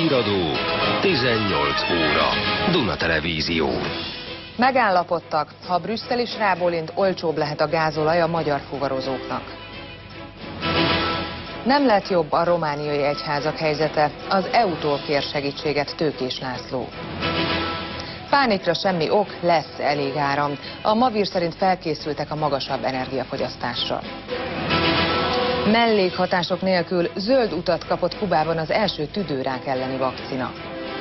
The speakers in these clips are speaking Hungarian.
Híradó 18 óra. Duna Televízió. Megállapodtak, ha Brüsszel is rábólint, olcsóbb lehet a gázolaj a magyar fuvarozóknak. Nem lett jobb a romániai egyházak helyzete, az EU-tól kér segítséget Tőkés László. Pánikra semmi ok, lesz elég áram. A Mavir szerint felkészültek a magasabb energiafogyasztásra. Mellékhatások nélkül zöld utat kapott Kubában az első tüdőrák elleni vakcina.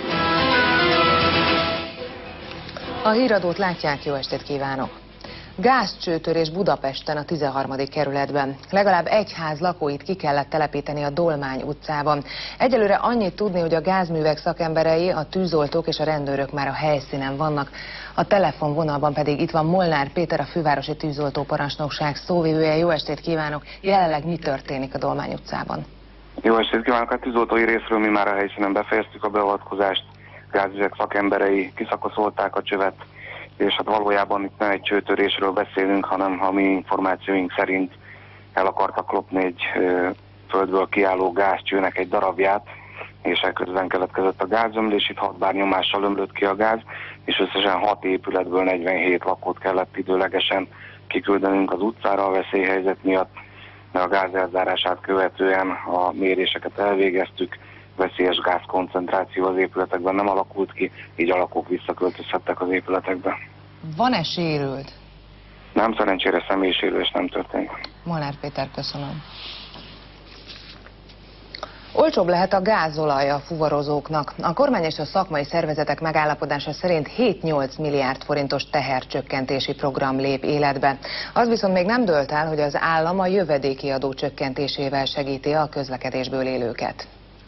A híradót látják, jó estét kívánok! Gázcsőtörés Budapesten a 13. kerületben. Legalább egy ház lakóit ki kellett telepíteni a Dolmány utcában. Egyelőre annyit tudni, hogy a gázművek szakemberei, a tűzoltók és a rendőrök már a helyszínen vannak. A telefonvonalban pedig itt van Molnár Péter, a fővárosi tűzoltóparancsnokság szóvivője. Jó estét kívánok! Jelenleg mi történik a Dolmány utcában? Jó estét kívánok! A tűzoltói részről mi már a helyszínen befejeztük a beavatkozást. Gázművek szakemberei kiszakaszolták a csövet, és hát valójában itt nem egy csőtörésről beszélünk, hanem a mi információink szerint el akartak lopni egy földből kiálló gázcsőnek egy darabját, és ekközben keletkezett a gázömlés, itt 6 bár nyomással ömlött ki a gáz, és összesen 6 épületből 47 lakót kellett időlegesen kiküldenünk az utcára a veszélyhelyzet miatt, mert a gáz elzárását követően a méréseket elvégeztük, veszélyes gázkoncentráció az épületekben nem alakult ki, így a lakók visszaköltözhettek az épületekbe. Van-e sérült? Nem, szerencsére személysérülés nem történt. Molnár Péter, köszönöm. Olcsóbb lehet a gázolaj a fuvarozóknak. A kormány és a szakmai szervezetek megállapodása szerint 7-8 milliárd forintos tehercsökkentési program lép életbe. Az viszont még nem dőlt el, hogy az állam a jövedéki adó csökkentésével segíti a közlekedésből élőket.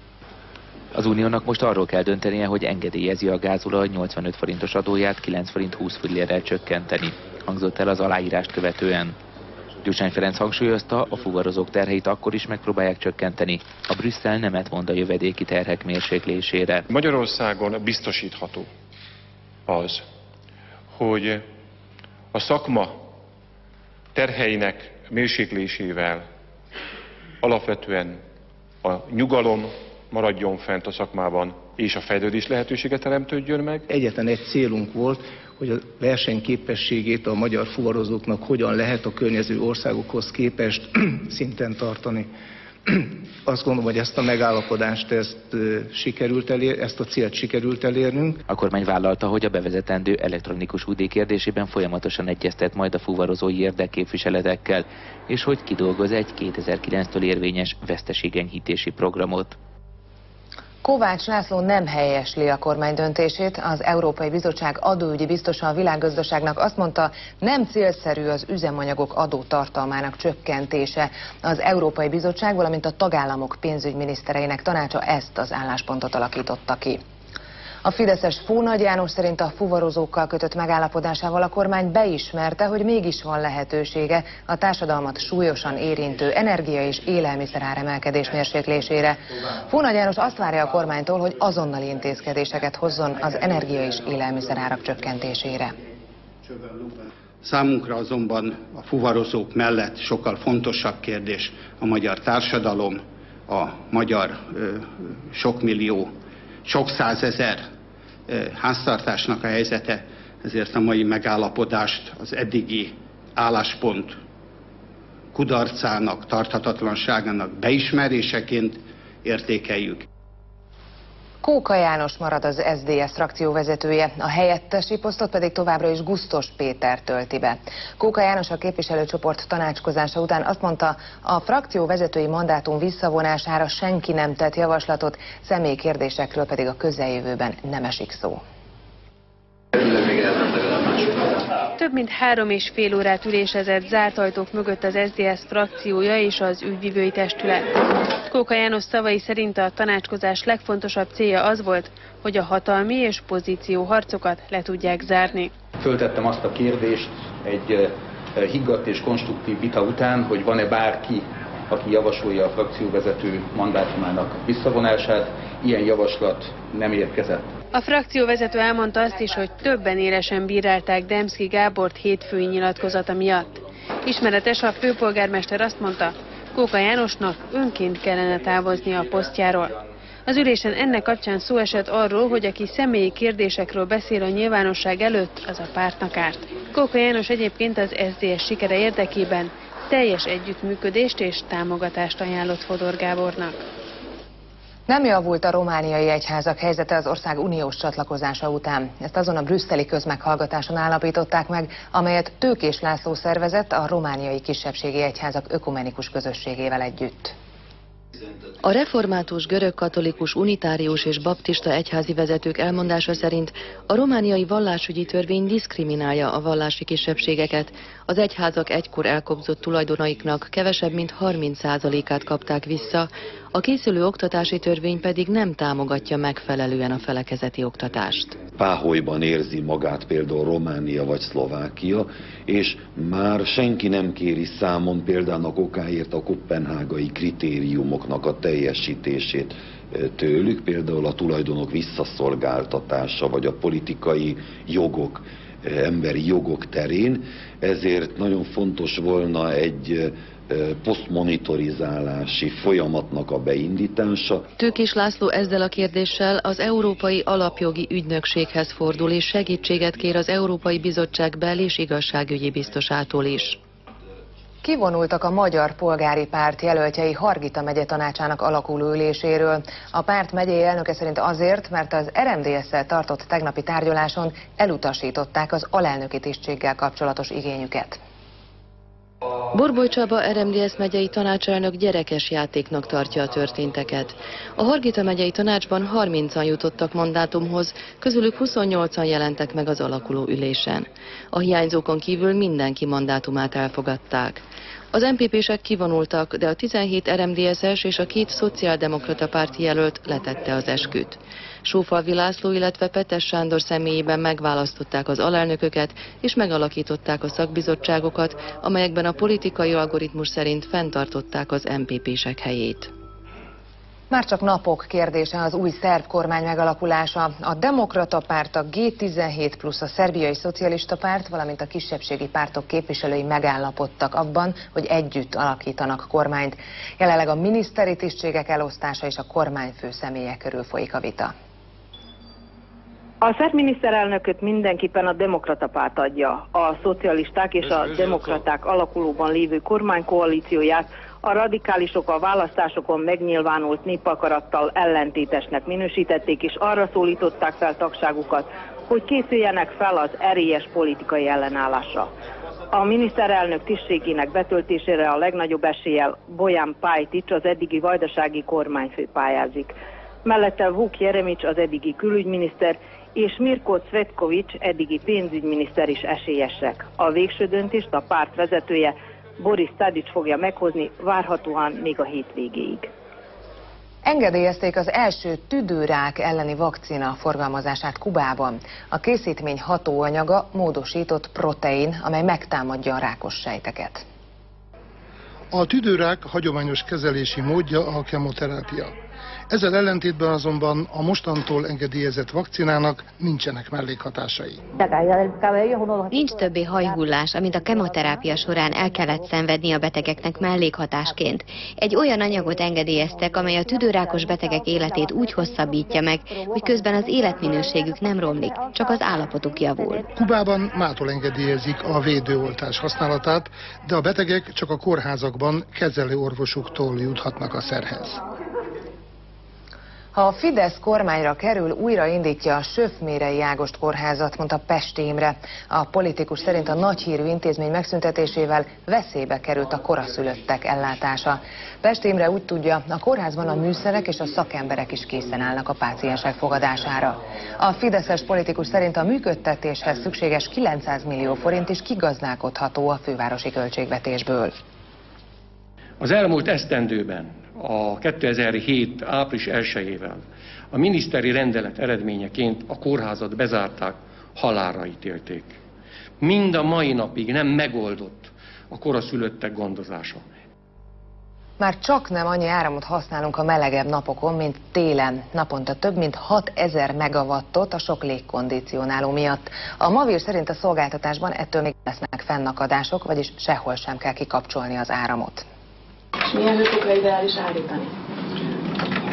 Az Uniónak most arról kell döntenie, hogy engedélyezi a gázolaj 85 forintos adóját 9 forint 20 fillérrel csökkenteni. Hangzott el az aláírást követően. Gyurcsány Ferenc hangsúlyozta, a fuvarozók terheit akkor is megpróbálják csökkenteni. A Brüsszel nemet mond a jövedéki terhek mérséklésére. Magyarországon biztosítható az, hogy a szakma terheinek mérséklésével alapvetően a nyugalom maradjon fent a szakmában, és a fejlődés lehetősége teremtődjön meg. Egyetlen egy célunk volt, hogy a versenyképességét a magyar fuvarozóknak hogyan lehet a környező országokhoz képest szinten tartani. Azt gondolom, hogy ezt a megállapodást ezt a célt sikerült elérnünk. A kormány vállalta, hogy a bevezetendő elektronikus UD kérdésében folyamatosan egyeztet majd a fuvarozói érdekképviseletekkel, és hogy kidolgoz egy 2009-től érvényes veszteségenyhítési programot. Kovács László nem helyesli a kormány döntését. Az Európai Bizottság adóügyi biztosa a világgazdaságnak azt mondta, nem célszerű az üzemanyagok adótartalmának csökkentése. Az Európai Bizottság, valamint a tagállamok pénzügyminisztereinek tanácsa ezt az álláspontot alakította ki. A fideszes Fónagy János szerint a fuvarozókkal kötött megállapodásával a kormány beismerte, hogy mégis van lehetősége a társadalmat súlyosan érintő energia- és élelmiszeráremelkedés mérséklésére. Fónagy János azt várja a kormánytól, hogy azonnali intézkedéseket hozzon az energia- és élelmiszerárak csökkentésére. Számunkra azonban a fuvarozók mellett sokkal fontosabb kérdés a magyar társadalom, a magyar sok millió, sok százezer háztartásnak a helyzete, ezért a mai megállapodást az eddigi álláspont kudarcának, tarthatatlanságának beismeréseként értékeljük. Kóka János marad az SZDSZ frakcióvezetője, a helyettesi posztot pedig továbbra is Gusztos Péter tölti be. Kóka János a képviselőcsoport tanácskozása után azt mondta, a frakcióvezetői mandátum visszavonására senki nem tett javaslatot, személykérdésekről pedig a közeljövőben nem esik szó. Több mint 3,5 órát ülésezett zárt ajtók mögött az SZDSZ frakciója és az ügyvivői testület. Kóka János szavai szerint a tanácskozás legfontosabb célja az volt, hogy a hatalmi és pozícióharcokat le tudják zárni. Föltettem azt a kérdést egy higgadt és konstruktív vita után, hogy van-e bárki, aki javasolja a frakcióvezető mandátumának visszavonását. Ilyen javaslat nem érkezett. A frakcióvezető elmondta azt is, hogy többen élesen bírálták Demszky Gábort hétfői nyilatkozata miatt. Ismeretes, a főpolgármester azt mondta, Kóka Jánosnak önként kellene távoznia a posztjáról. Az ülésen ennek kapcsán szó esett arról, hogy aki személyi kérdésekről beszél a nyilvánosság előtt, az a pártnak árt. Kóka János egyébként az SZDSZ sikere érdekében teljes együttműködést és támogatást ajánlott Fodor Gábornak. Nem javult a romániai egyházak helyzete az ország uniós csatlakozása után. Ezt azon a brüsszeli közmeghallgatáson állapították meg, amelyet Tőkés László szervezett a romániai kisebbségi egyházak ökumenikus közösségével együtt. A református, görögkatolikus, unitárius és baptista egyházi vezetők elmondása szerint a romániai vallásügyi törvény diszkriminálja a vallási kisebbségeket. Az egyházak egykor elkobzott tulajdonaiknak kevesebb mint 30%-át kapták vissza, a készülő oktatási törvény pedig nem támogatja megfelelően a felekezeti oktatást. Páholyban érzi magát például Románia vagy Szlovákia, és már senki nem kéri számon példának okáért a koppenhágai kritériumoknak a teljesítését tőlük, például a tulajdonok visszaszolgáltatása, vagy a politikai jogok, emberi jogok terén. Ezért nagyon fontos volna egy posztmonitorizálási folyamatnak a beindítása. Tőkés László ezzel a kérdéssel az Európai Alapjogi Ügynökséghez fordul és segítséget kér az Európai Bizottság bel- és igazságügyi biztosától is. Kivonultak a Magyar Polgári Párt jelöltjei Hargita megye tanácsának alakuló üléséről. A párt megyei elnöke szerint azért, mert az RMDSZ-szel tartott tegnapi tárgyaláson elutasították az alelnöki tisztséggel kapcsolatos igényüket. Borboly Csaba RMDSZ megyei tanácselnök gyerekes játéknak tartja a történteket. A Hargita megyei tanácsban 30-an jutottak mandátumhoz, közülük 28-an jelentek meg az alakuló ülésen. A hiányzókon kívül mindenki mandátumát elfogadták. Az MPP-sek kivonultak, de a 17 RMDSZ-es és a 2 szociáldemokrata párti jelölt letette az esküt. Sófalvi László, illetve Petes Sándor személyében megválasztották az alelnököket és megalakították a szakbizottságokat, amelyekben a politikai algoritmus szerint fenntartották az MPP-sek helyét. Már csak napok kérdése az új szerb kormány megalakulása. A Demokrata Párt, a G17 plusz a Szerbiai Szocialista Párt, valamint a kisebbségi pártok képviselői megállapodtak abban, hogy együtt alakítanak kormányt. Jelenleg a miniszteri tisztségek elosztása és a kormányfő személye körül folyik a vita. A szerb miniszterelnököt mindenképpen a Demokrata Párt adja. A szocialisták és a demokraták alakulóban lévő kormánykoalícióját a radikálisok a választásokon megnyilvánult népakarattal ellentétesnek minősítették, és arra szólították fel tagságukat, hogy készüljenek fel az erélyes politikai ellenállásra. A miniszterelnök tisztségének betöltésére a legnagyobb eséllyel Bojan Pajtić, az eddigi vajdasági kormányfő pályázik. Mellette Vuk Jeremić, az eddigi külügyminiszter, és Mirko Cvetković, eddigi pénzügyminiszter is esélyesek. A végső döntést a párt vezetője, Boris Tadić fogja meghozni, várhatóan még a hétvégéig. Engedélyezték az első tüdőrák elleni vakcina forgalmazását Kubában. A készítmény hatóanyaga módosított protein, amely megtámadja a rákos sejteket. A tüdőrák hagyományos kezelési módja a kemoterápia. Ezzel ellentétben azonban a mostantól engedélyezett vakcinának nincsenek mellékhatásai. Nincs többé hajhullás, amit a kemoterápia során el kellett szenvedni a betegeknek mellékhatásként. Egy olyan anyagot engedélyeztek, amely a tüdőrákos betegek életét úgy hosszabbítja meg, hogy közben az életminőségük nem romlik, csak az állapotuk javul. Kubában mától engedélyezik a védőoltás használatát, de a betegek csak a kórházakban kezelő orvosuktól juthatnak a szerhez. Ha a Fidesz kormányra kerül, újraindítja a Söfmérei Ágost kórházat, mondta Pesti Imre. A politikus szerint a nagyhírű intézmény megszüntetésével veszélybe került a koraszülöttek ellátása. Pesti Imre úgy tudja, a kórházban a műszerek és a szakemberek is készen állnak a páciensek fogadására. A fideszes politikus szerint a működtetéshez szükséges 900 millió forint is kigazdálkodható a fővárosi költségvetésből. Az elmúlt esztendőben a 2007. április 1-ével a miniszteri rendelet eredményeként a kórházat bezárták, halálra ítélték. Mind a mai napig nem megoldott a koraszülöttek gondozása. Már csak nem annyi áramot használunk a melegebb napokon, mint télen. Naponta több mint 6000 megawattot a sok légkondicionáló miatt. A Mavir szerint a szolgáltatásban ettől még lesznek fennakadások, vagyis sehol sem kell kikapcsolni az áramot. Milyen hőfokra ideális állítani?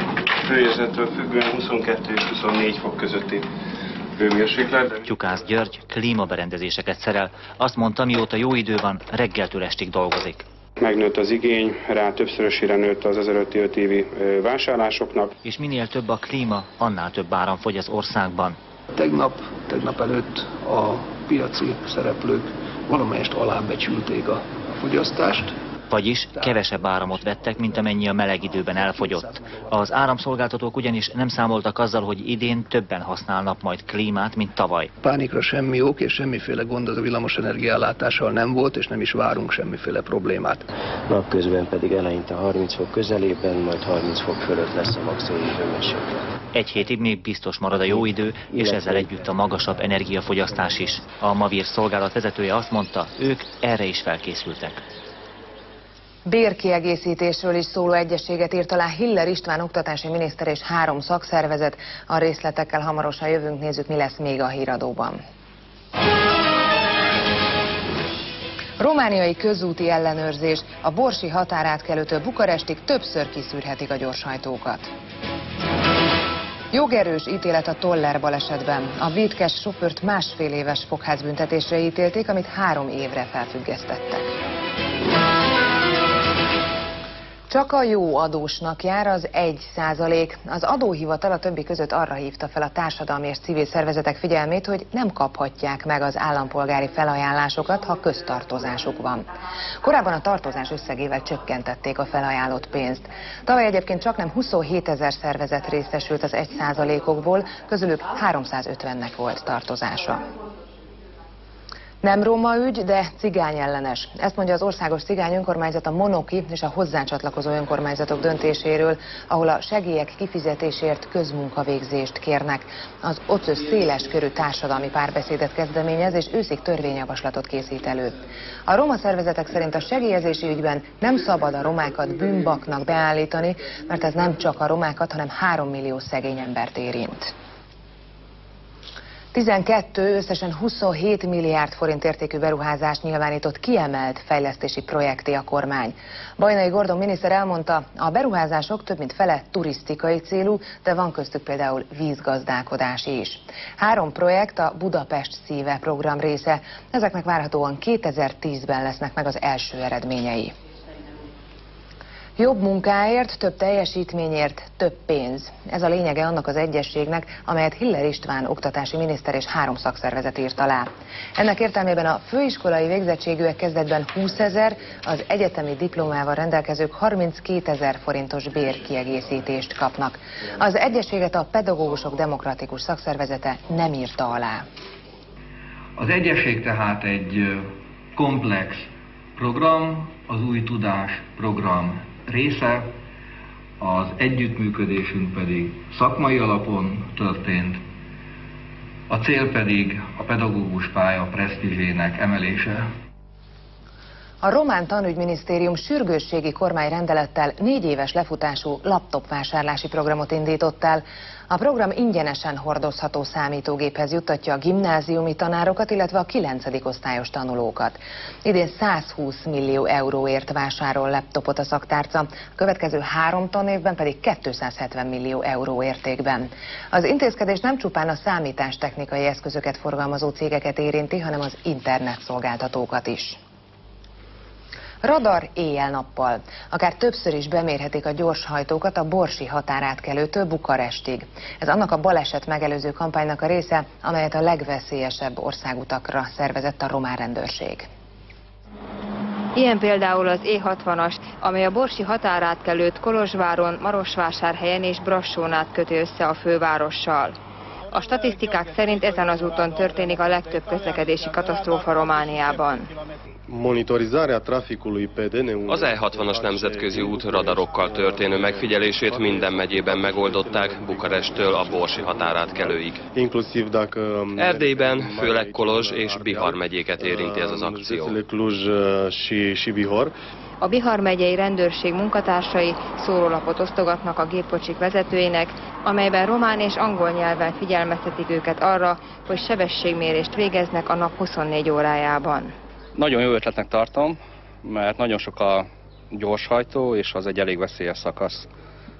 hőérzettől függően 22 és 24 fok közötti hőmérséklet. Tyukász György klímaberendezéseket szerel. Azt mondta, mióta jó idő van, reggeltől estig dolgozik. Megnőtt az igény, rá többszörösére nőtt az ezelőtti 5 évi vásárlásoknak. És minél több a klíma, annál több áram fogy az országban. Tegnap előtt a piaci szereplők valamelyest alábecsülték a fogyasztást. Vagyis kevesebb áramot vettek, mint amennyi a meleg időben elfogyott. Az áramszolgáltatók ugyanis nem számoltak azzal, hogy idén többen használnak majd klímát, mint tavaly. Pánikra semmi ok és semmiféle gond az a villamosenergia ellátással nem volt, és nem is várunk semmiféle problémát. Napközben pedig eleinte 30 fok közelében, majd 30 fok fölött lesz a maximum hőmérséklet. Egy hétig még biztos marad a jó idő, és ezzel együtt a magasabb energiafogyasztás is. A Mavir szolgálat vezetője azt mondta, ők erre is felkészültek. Bérkiegészítésről is szóló egyezséget írt alá Hiller István oktatási miniszter és 3 szakszervezet. A részletekkel hamarosan jövünk, nézzük, mi lesz még a híradóban. Romániai közúti ellenőrzés. A borsi határátkelőtől Bukarestig többször kiszűrhetik a gyorshajtókat. Jogerős ítélet a Toller balesetben. A vétkes sofőrt 1,5 éves fogházbüntetésre ítélték, amit 3 évre felfüggesztettek. Csak a jó adósnak jár az 1%. Az adóhivatal a többi között arra hívta fel a társadalmi és civil szervezetek figyelmét, hogy nem kaphatják meg az állampolgári felajánlásokat, ha köztartozásuk van. Korábban a tartozás összegével csökkentették a felajánlott pénzt. Tavaly egyébként csaknem 27 000 szervezet részesült az 1%-okból, közülük 350-nek volt tartozása. Nem roma ügy, de cigányellenes. Ezt mondja az Országos Cigány Önkormányzat a Monoki és a hozzá csatlakozó önkormányzatok döntéséről, ahol a segélyek kifizetésért közmunkavégzést kérnek. Az OCÖ széles körű társadalmi párbeszédet kezdeményez, és őszig törvényjavaslatot készít elő. A roma szervezetek szerint a segélyezési ügyben nem szabad a romákat bűnbaknak beállítani, mert ez nem csak a romákat, hanem 3 millió szegény embert érint. 12, összesen 27 milliárd forint értékű beruházást nyilvánított kiemelt fejlesztési projekté a kormány. Bajnai Gordon miniszter elmondta, a beruházások több mint fele turisztikai célú, de van köztük például vízgazdálkodás is. 3 projekt a Budapest szíve program része, ezeknek várhatóan 2010-ben lesznek meg az első eredményei. Jobb munkáért, több teljesítményért, több pénz. Ez a lényege annak az egyezségnek, amelyet Hiller István oktatási miniszter és 3 szakszervezet írt alá. Ennek értelmében a főiskolai végzettségűek kezdetben 20 000, az egyetemi diplomával rendelkezők 32 000 forintos bérkiegészítést kapnak. Az egyezséget a Pedagógusok Demokratikus Szakszervezete nem írta alá. Az egyezség tehát egy komplex program, az Új Tudás program része, az együttműködésünk pedig szakmai alapon történt, a cél pedig a pedagógus pálya presztízsének emelése. A román tanügyminisztérium sürgősségi kormányrendelettel 4 éves lefutású laptopvásárlási programot indított el. A program ingyenesen hordozható számítógéphez juttatja a gimnáziumi tanárokat, illetve a 9. osztályos tanulókat. Idén 120 millió euróért vásárol laptopot a szaktárca, a következő 3 tanévben pedig 270 millió euró értékben. Az intézkedés nem csupán a számítástechnikai eszközöket forgalmazó cégeket érinti, hanem az internetszolgáltatókat is. Radar éjjel-nappal. Akár többször is bemérhetik a gyorshajtókat a borsi határátkelőtől Bukarestig. Ez annak a baleset megelőző kampánynak a része, amelyet a legveszélyesebb országutakra szervezett a román rendőrség. Ilyen például az E60-as, amely a borsi határátkelőt Kolozsváron, Marosvásárhelyen és Brassón át köti össze a fővárossal. A statisztikák szerint ezen az úton történik a legtöbb közlekedési katasztrófa Romániában. Az E60-as nemzetközi út radarokkal történő megfigyelését minden megyében megoldották, Bukaresttől a borsi határátkelőig. Erdélyben főleg Kolozs és Bihar megyéket érinti ez az akció. A Bihar megyei rendőrség munkatársai szórólapot osztogatnak a gépkocsik vezetőinek, amelyben román és angol nyelven figyelmeztetik őket arra, hogy sebességmérést végeznek a nap 24 órájában. Nagyon jó ötletnek tartom, mert nagyon sok a gyorshajtó, és az egy elég veszélyes szakasz.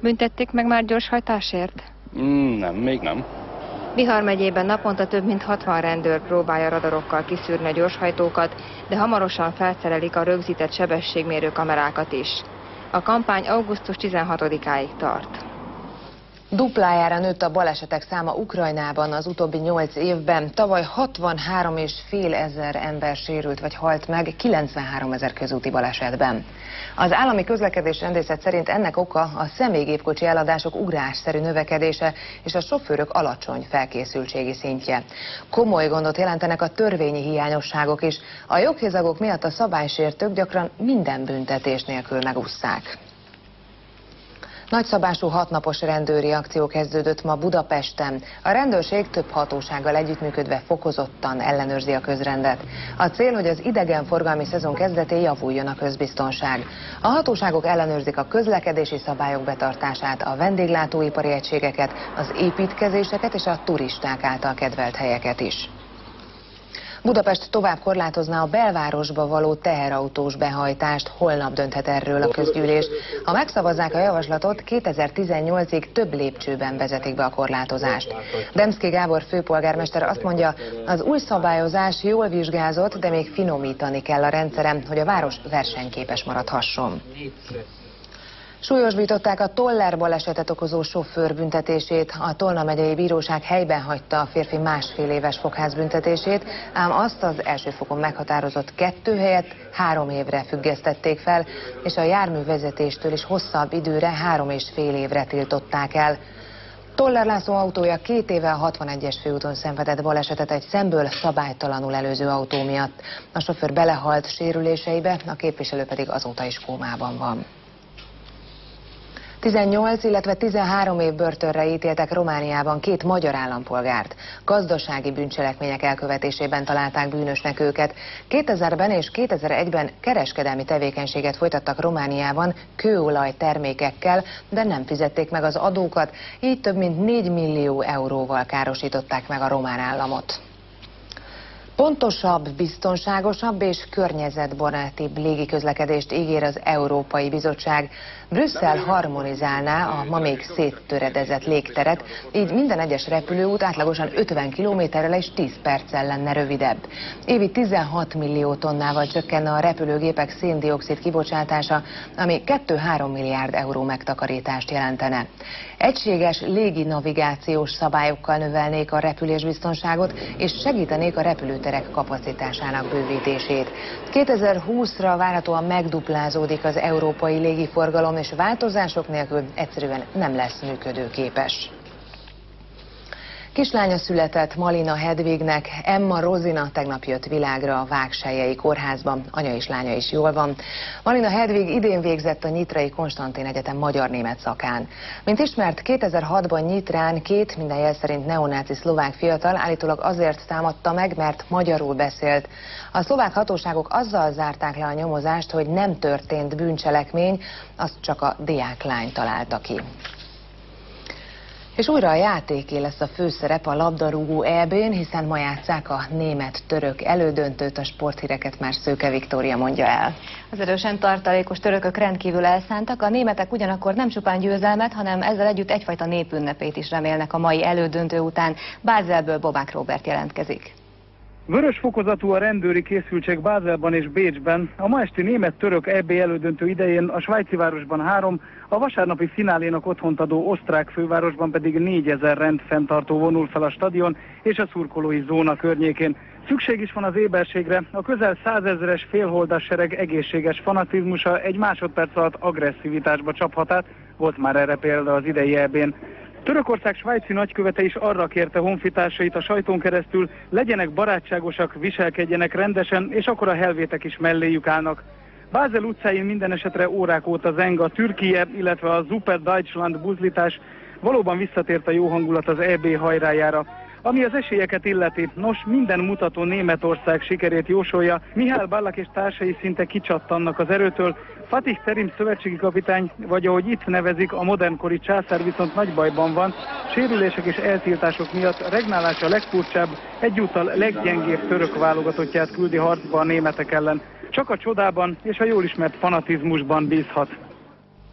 Büntették meg már gyorshajtásért? Nem, még nem. Bihar megyében naponta több mint 60 rendőr próbálja radarokkal kiszűrni a gyorshajtókat, de hamarosan felszerelik a rögzített sebességmérő kamerákat is. A kampány augusztus 16-áig tart. Duplájára nőtt a balesetek száma Ukrajnában az utóbbi 8 évben. Tavaly 63,5 ezer ember sérült vagy halt meg 93 ezer közúti balesetben. Az állami közlekedésrendészet szerint ennek oka a személygépkocsi eladások ugrásszerű növekedése és a sofőrök alacsony felkészültségi szintje. Komoly gondot jelentenek a törvényi hiányosságok is. A joghézagok miatt a szabálysértők gyakran minden büntetés nélkül megússzák. Nagyszabású 6 napos rendőri akció kezdődött ma Budapesten. A rendőrség több hatósággal együttműködve fokozottan ellenőrzi a közrendet. A cél, hogy az idegenforgalmi szezon kezdetén javuljon a közbiztonság. A hatóságok ellenőrzik a közlekedési szabályok betartását, a vendéglátóipari egységeket, az építkezéseket és a turisták által kedvelt helyeket is. Budapest tovább korlátozná a belvárosba való teherautós behajtást, holnap dönthet erről a közgyűlés. Ha megszavazzák a javaslatot, 2018-ig több lépcsőben vezetik be a korlátozást. Demszky Gábor főpolgármester azt mondja, az új szabályozás jól vizsgázott, de még finomítani kell a rendszeren, hogy a város versenyképes maradhasson. Súlyosbították a Toller balesetet okozó sofőr büntetését. A Tolna megyei bíróság helyben hagyta a férfi 1,5 éves fogházbüntetését, ám azt az első fokon meghatározott 2 helyett 3 évre függesztették fel, és a járművezetéstől is hosszabb időre 3,5 évre tiltották el. Toller László autója 2 éve a 61-es főúton szenvedett balesetet egy szemből szabálytalanul előző autó miatt. A sofőr belehalt sérüléseibe, a képviselő pedig azóta is kómában van. 18, illetve 13 év börtönre ítéltek Romániában 2 magyar állampolgárt. Gazdasági bűncselekmények elkövetésében találták bűnösnek őket. 2000-ben és 2001-ben kereskedelmi tevékenységet folytattak Romániában kőolaj termékekkel, de nem fizették meg az adókat, így több mint 4 millió euróval károsították meg a román államot. Pontosabb, biztonságosabb és környezetbarátibb légiközlekedést ígér az Európai Bizottság. Brüsszel harmonizálná a ma még széttöredezett légteret, így minden egyes repülőút átlagosan 50 kilométerrel és 10 perccel lenne rövidebb. Évi 16 millió tonnával csökkenne a repülőgépek szén-dioxid kibocsátása, ami 2-3 milliárd euró megtakarítást jelentene. Egységes légi navigációs szabályokkal növelnék a repülésbiztonságot és segítenék a repülőterek kapacitásának bővítését. 2020-ra várhatóan megduplázódik az európai légiforgalom, és változások nélkül egyszerűen nem lesz működőképes. Kislánya született Malina Hedvignek, Emma Rozina tegnap jött világra a Vágselyei kórházban, anya és lánya is jól van. Malina Hedvig idén végzett a Nyitrai Konstantin Egyetem magyar-német szakán. Mint ismert, 2006-ban Nyitrán 2 minden jel szerint neonáci szlovák fiatal állítólag azért támadta meg, mert magyarul beszélt. A szlovák hatóságok azzal zárták le a nyomozást, hogy nem történt bűncselekmény, azt csak a diáklány találta ki. És újra a játéké lesz a főszerep a labdarúgó EB-n, hiszen ma játsszák a német-török elődöntőt, a sporthíreket már Szőke Viktória mondja el. Az erősen tartalékos törökök rendkívül elszántak, a németek ugyanakkor nem csupán győzelmet, hanem ezzel együtt egyfajta népünnepét is remélnek a mai elődöntő után. Bázelből Bobák Róbert jelentkezik. Vörös fokozatú a rendőri készültség Bázelban és Bécsben. A ma esti német-török EB elődöntő idején a svájci városban 3, a vasárnapi finálénak otthont adó osztrák fővárosban pedig 4000 rendfenntartó vonul fel a stadion és a szurkolói zóna környékén. Szükség is van az éberségre, a közel 100 000-es félholdas sereg egészséges fanatizmusa egy másodperc alatt agresszivitásba csaphat át, volt már erre példa az idei EB-n. Törökország svájci nagykövete is arra kérte honfitársait a sajtón keresztül, legyenek barátságosak, viselkedjenek rendesen, és akkor a helvétek is melléjük állnak. Bázel utcáin minden esetre órák óta zeng a Türkie, illetve a Super Deutschland buzlítás. Valóban visszatért a jó hangulat az EB hajrájára. Ami az esélyeket illeti, nos, minden mutató Németország sikerét jósolja, Mihály Ballack és társai szinte kicsattannak az erőtől, Fatih Terim szövetségi kapitány, vagy ahogy itt nevezik, a modernkori császár viszont nagy bajban van, sérülések és eltiltások miatt regnálása legfurcsább, egyúttal leggyengébb török válogatottját küldi harcba a németek ellen. Csak a csodában és a jól ismert fanatizmusban bízhat.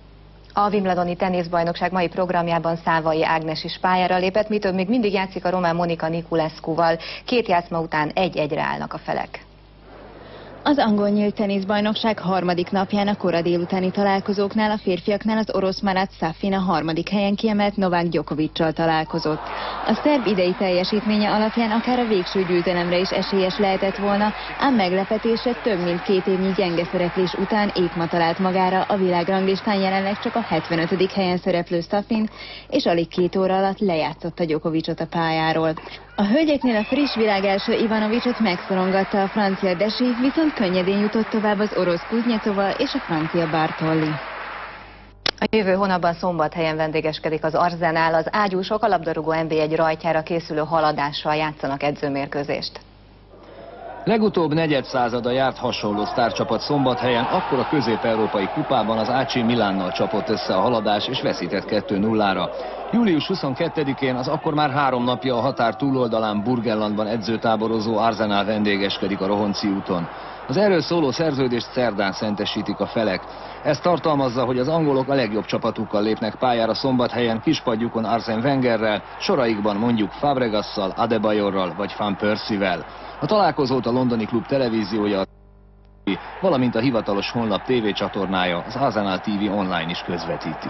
A Wimbledoni teniszbajnokság mai programjában Szávai Ágnes is pályára lépett, mi több még mindig játszik a román Monika Niculescu-val. 2 játszma után 1-1-re állnak a felek. Az angol nyílt teniszbajnokság harmadik napján a kora délutáni találkozóknál a férfiaknál az orosz Marat Safin a harmadik helyen kiemelt Novák Djokovic-sal találkozott. A szerb idei teljesítménye alapján akár a végső győzelemre is esélyes lehetett volna, ám meglepetésre több mint 2 évnyi gyenge szereplés után épp ma talált magára a világranglistán jelenleg csak a 75. helyen szereplő Safin, és alig 2 óra alatt lejátszotta Djokovicot a pályáról. A hölgyeknél a friss világ első Ivanovicsot megszorongatta a francia Desi, viszont könnyedén jutott tovább az orosz Kuznyecova és a francia Bartoli. A jövő hónapban Szombathelyen vendégeskedik az Arzenál, az ágyúsok a labdarúgó NB1 rajtjára készülő haladással játszanak edzőmérkőzést. Legutóbb negyedszázada járt hasonló sztárcsapat Szombathelyen, akkor a közép-európai kupában az AC Milánnal csapott össze a haladás és veszített 2-0-ra. Július 22-én az akkor már 3 napja a határ túloldalán Burgenlandban edzőtáborozó Arzenál vendégeskedik a Rohonci úton. Az erről szóló szerződést szerdán szentesítik a felek. Ez tartalmazza, hogy az angolok a legjobb csapatukkal lépnek pályára Szombathelyen, kispadjukon Arsene Wengerrel, soraikban mondjuk Fabregasszal, Adebayorral vagy Van Persie-vel. A találkozót a londoni klub televíziója, valamint a hivatalos honlap tévécsatornája, az Arsenal TV online is közvetíti.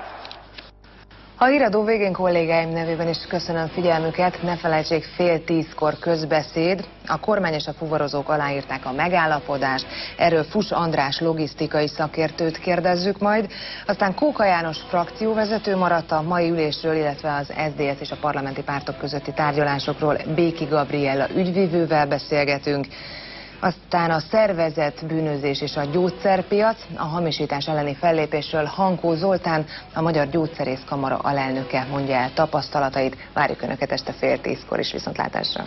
A híradó végén kollégáim nevében is köszönöm figyelmüket, ne felejtsék, 9:30 közbeszéd. A kormány és a fuvarozók aláírták a megállapodást, erről Fuss András logisztikai szakértőt kérdezzük majd. Aztán Kóka János frakcióvezető maradt, a mai ülésről, illetve az SZDSZ és a parlamenti pártok közötti tárgyalásokról Béki Gabriella ügyvivővel beszélgetünk. Aztán a szervezett bűnözés és a gyógyszerpiac, a hamisítás elleni fellépésről Hankó Zoltán, a Magyar Gyógyszerészkamara alelnöke mondja el tapasztalatait. Várjuk Önöket este 9:30 is, viszontlátásra!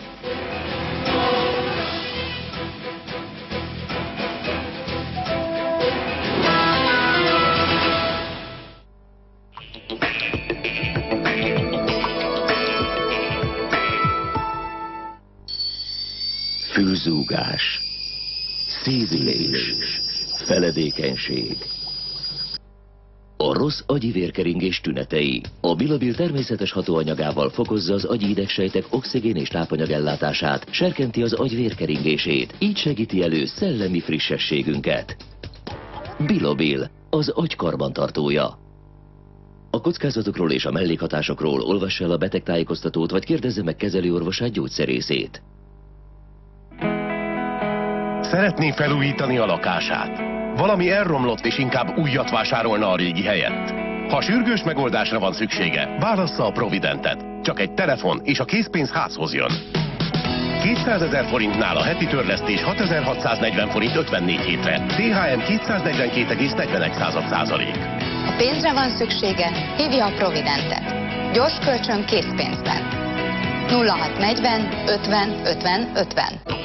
Fülzúgás, szédülés, feledékenység. A rossz agyi vérkeringés tünetei. A Bilabil természetes hatóanyagával fokozza az agyi idegsejtek oxigén és tápanyag ellátását, serkenti az agy vérkeringését, így segíti elő szellemi frissességünket. Bilabil, az agy karbantartója. A kockázatokról és a mellékhatásokról olvassa el a betegtájékoztatót, vagy kérdezze meg kezelőorvosát, gyógyszerészét. Szeretné felújítani a lakását? Valami elromlott és inkább újat vásárolna a régi helyett? Ha sürgős megoldásra van szüksége, válassza a Providentet. Csak egy telefon és a készpénz házhoz jön. 200 000 forintnál a heti törlesztés 6640 forint 54 hétre. THM 242,41%. Ha pénzre van szüksége, hívja a Providentet. Gyors kölcsön készpénzben. 0640 50 50 50.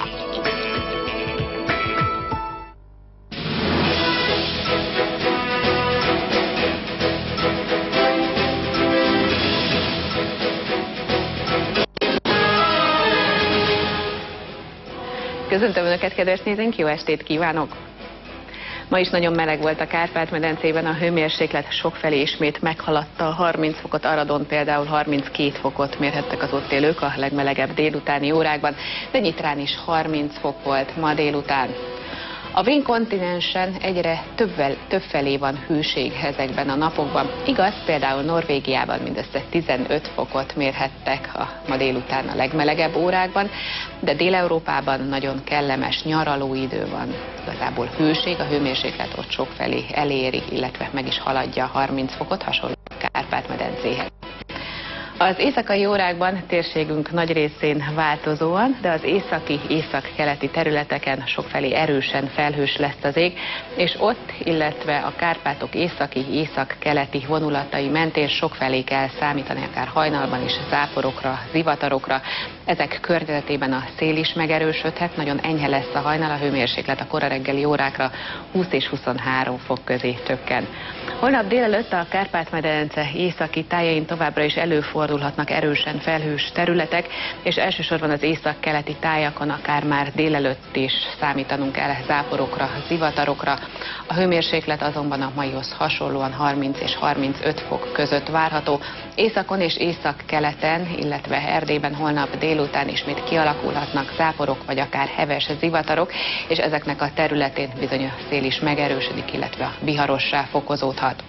Köszöntöm Önöket, kedves nézőink, jó estét kívánok! Ma is nagyon meleg volt a Kárpát-medencében, a hőmérséklet sokfelé ismét meghaladta a 30 fokot, Aradon például 32 fokot mérhettek az ott élők a legmelegebb délutáni órákban, de Nyitrán is 30 fok volt ma délután. A vén-kontinensen egyre többfelé van hőség ezekben a napokban. Igaz, például Norvégiában mindössze 15 fokot mérhettek a ma délután a legmelegebb órákban, de Dél-Európában nagyon kellemes nyaralóidő van. Igazából hőség, a hőmérséklet ott sokfelé eléri, illetve meg is haladja a 30 fokot, hasonló a Kárpát-medencéhez. Az éjszakai órákban térségünk nagy részén változóan, de az északi, északkeleti területeken sokfelé erősen felhős lesz az ég, és ott, illetve a Kárpátok északi, északkeleti vonulatai mentén sokfelé kell számítani, akár hajnalban is záporokra, zivatarokra. Ezek környezetében a szél is megerősödhet, nagyon enyhe lesz a hajnal, a hőmérséklet a kora reggeli órákra 20 és 23 fok közé csökken. Holnap délelőtt a Kárpát-medence északi tájain továbbra is előfordulhatnak erősen felhős területek, és elsősorban az északkeleti tájakon akár már délelőtt is számítanunk kell záporokra, zivatarokra. A hőmérséklet azonban a maihoz hasonlóan 30 és 35 fok között várható. Északon és északkeleten, illetve Erdélyben holnap délután ismét kialakulhatnak záporok, vagy akár heves zivatarok, és ezeknek a területén bizony a szél is megerősödik, illetve a viharossá fokozódhat.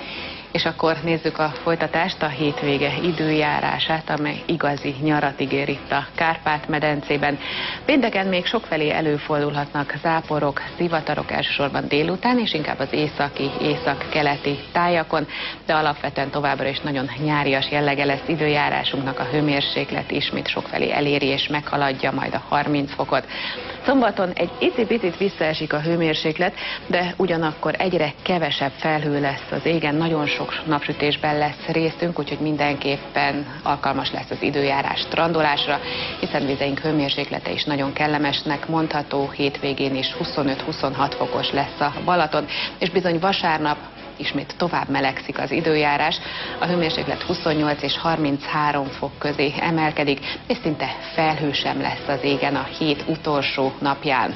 És akkor nézzük a folytatást, a hétvége időjárását, amely igazi nyarat ígér itt a Kárpát-medencében. Pénteken még sokfelé előfordulhatnak záporok, zivatarok elsősorban délután, és inkább az északi, északkeleti tájakon, de alapvetően továbbra is nagyon nyárias jellege lesz időjárásunknak, a hőmérséklet ismét sokfelé eléri és meghaladja majd a 30 fokot. Szombaton egy icipicit visszaesik a hőmérséklet, de ugyanakkor egyre kevesebb felhő lesz az égen, nagyon sok napsütésben lesz részünk, úgyhogy mindenképpen alkalmas lesz az időjárás strandolásra, hiszen vizeink hőmérséklete is nagyon kellemesnek mondható, hétvégén is 25-26 fokos lesz a Balaton, és bizony vasárnap ismét tovább melegszik az időjárás, a hőmérséklet 28 és 33 fok közé emelkedik, és szinte felhő sem lesz az égen a hét utolsó napján.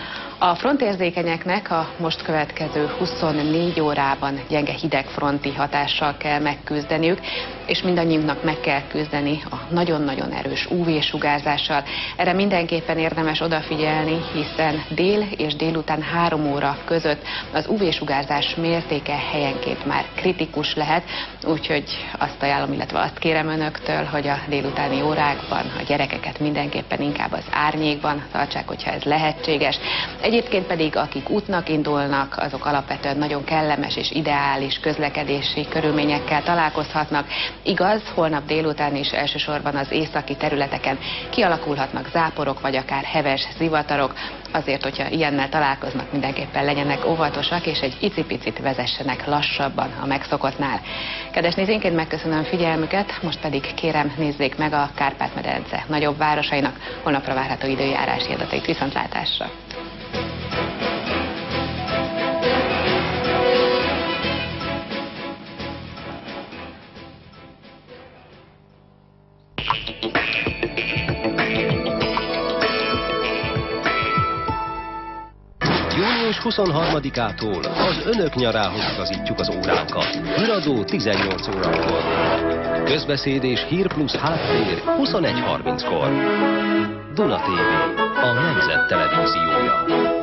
A frontérzékenyeknek a most következő 24 órában gyenge hidegfronti hatással kell megküzdeniük, és mindannyiunknak meg kell küzdeni a nagyon-nagyon erős UV-sugárzással. Erre mindenképpen érdemes odafigyelni, hiszen dél és délután 3 óra között az UV-sugárzás mértéke helyenként már kritikus lehet, úgyhogy azt ajánlom, illetve azt kérem önöktől, hogy a délutáni órákban a gyerekeket mindenképpen inkább az árnyékban tartsák, hogyha ez lehetséges. Egyébként pedig akik útnak indulnak, azok alapvetően nagyon kellemes és ideális közlekedési körülményekkel találkozhatnak. Igaz, holnap délután is elsősorban az északi területeken kialakulhatnak záporok, vagy akár heves zivatarok. Azért, hogyha ilyennel találkoznak, mindenképpen legyenek óvatosak, és egy icipicit vezessenek lassabban a megszokottnál. Kedves nézőink, megköszönöm figyelmüket, most pedig kérem, nézzék meg a Kárpát-medence nagyobb városainak holnapra várható időjárási adatait. Viszontlátásra! Június 23-ától az önök nyarához igazítjuk az óránkat. Híradó 18 órakor. Közbeszéd és Hír plusz háttér 21:30-kor. Duna TV, a Nemzet Televíziója.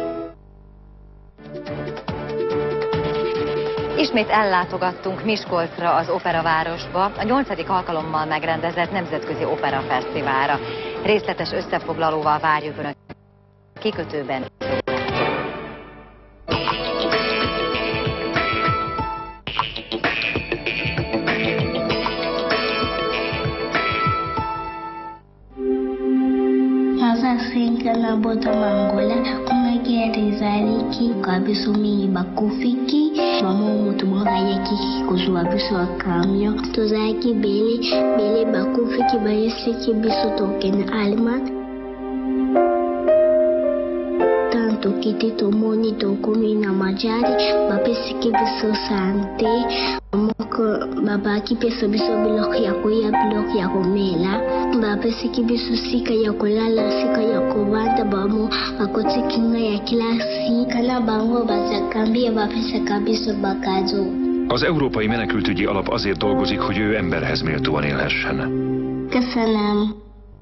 Ismét ellátogattunk Miskolcra, az operavárosba, a 8. alkalommal megrendezett Nemzetközi Opera Fesztiválra. Részletes összefoglalóval várjuk Önöket kikötőben. Sana bota mangola kuma gere zaliki kabiso mi bakufiki mamo mutu mwanga yeki kuzwa biso akamyo tozaki bele bakufiki bayesiki biso token alma tanto kiti tomoni tokomi na majari bapesiki biso sante moko babaki pesa biso bilok ya koya bilok ya komela bapesiki biso sika ya kolala sika ya kovanda bamo akoti kinga ya kilasi kana bango bazakambia bapeseka biso bakazo. Az Európai Menekültügyi Alap azért dolgozik, hogy ő emberhez méltóan élhessen. Köszönöm.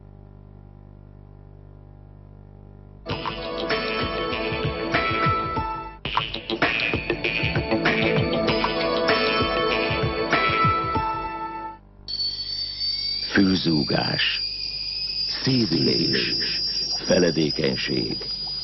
Fülzúgás, szívülés, feledékenység.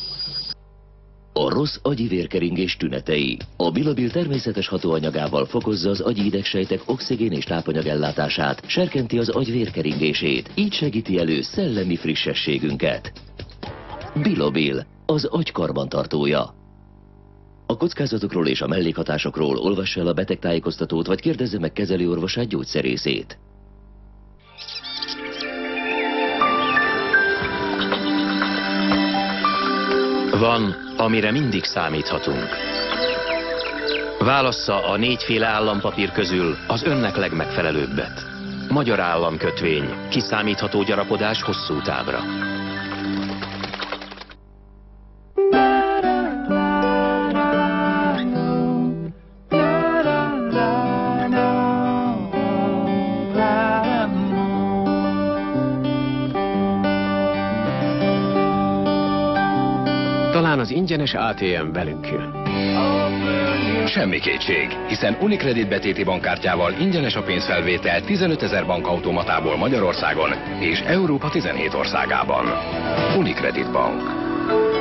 A rossz agyi vérkeringés tünetei. A Bilabil természetes hatóanyagával fokozza az agyi idegsejtek oxigén és tápanyag ellátását, serkenti az agy vérkeringését, így segíti elő szellemi frissességünket. Bilabil, az agy karbantartója. A kockázatokról és a mellékhatásokról olvassa el a betegtájékoztatót, vagy kérdezze meg kezelőorvosát, gyógyszerészét. Van, amire mindig számíthatunk. Válassza a 4 féle állampapír közül az önnek legmegfelelőbbet. Magyar államkötvény, kiszámítható gyarapodás hosszú távra. Talán az ingyenes ATM velünk jön. Semmi kétség, hiszen Unicredit betéti bankkártyával ingyenes a pénzfelvétel 15 000 bankautomatából Magyarországon és Európa 17 országában. Unicredit Bank.